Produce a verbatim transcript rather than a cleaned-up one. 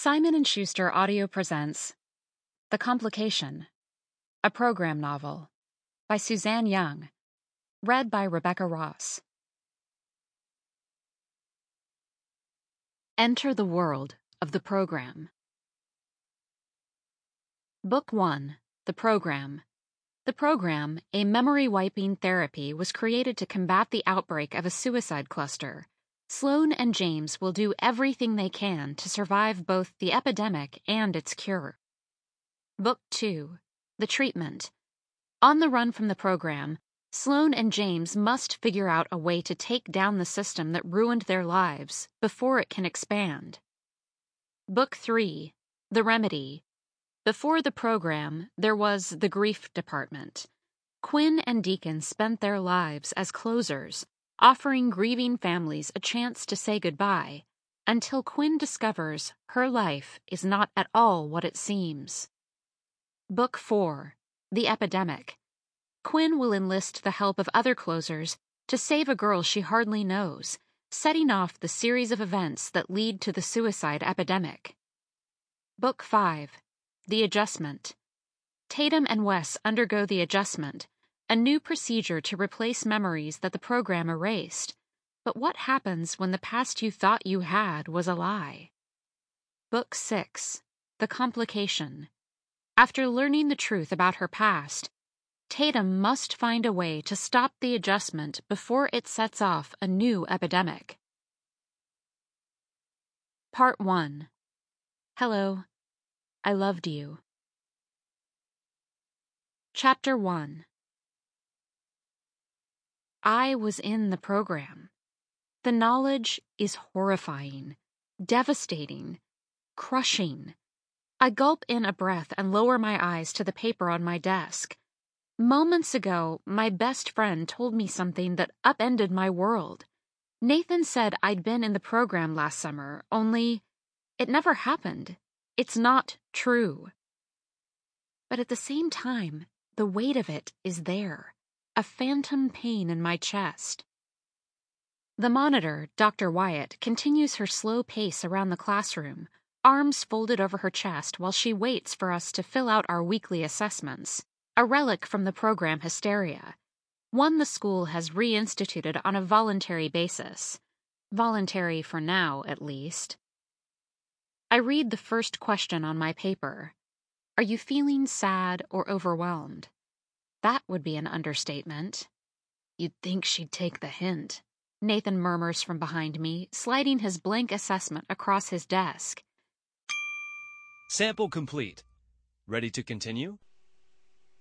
Simon and Schuster Audio presents The Complication, a program novel by Suzanne Young, read by Rebecca Ross. Enter the world of the program. Book one, The Program. The program, a memory-wiping therapy, was created to combat the outbreak of a suicide cluster. Sloan and James will do everything they can to survive both the epidemic and its cure. Book two, The Treatment. On the run from the program, Sloan and James must figure out a way to take down the system that ruined their lives before it can expand. Book three, The Remedy. Before the program, there was the grief department. Quinn and Deacon spent their lives as closers, offering grieving families a chance to say goodbye, until Quinn discovers her life is not at all what it seems. Book four, The Epidemic. Quinn will enlist the help of other closers to save a girl she hardly knows, setting off the series of events that lead to the suicide epidemic. Book five, The Adjustment. Tatum and Wes undergo the adjustment, a new procedure to replace memories that the program erased. But what happens when the past you thought you had was a lie? Book six, The Complication. After learning the truth about her past, Tatum must find a way to stop the adjustment before it sets off a new epidemic. Part one. Hello. I loved you. Chapter one. I was in the program. The knowledge is horrifying, devastating, crushing. I gulp in a breath and lower my eyes to the paper on my desk. Moments ago, my best friend told me something that upended my world. Nathan said I'd been in the program last summer, only it never happened. It's not true. But at the same time, the weight of it is there, a phantom pain in my chest. The monitor, Doctor Wyatt, continues her slow pace around the classroom, arms folded over her chest while she waits for us to fill out our weekly assessments, a relic from the program hysteria, one the school has reinstituted on a voluntary basis. Voluntary for now, at least. I read the first question on my paper. Are you feeling sad or overwhelmed? That would be an understatement. You'd think she'd take the hint, Nathan murmurs from behind me, sliding his blank assessment across his desk. Sample complete. Ready to continue?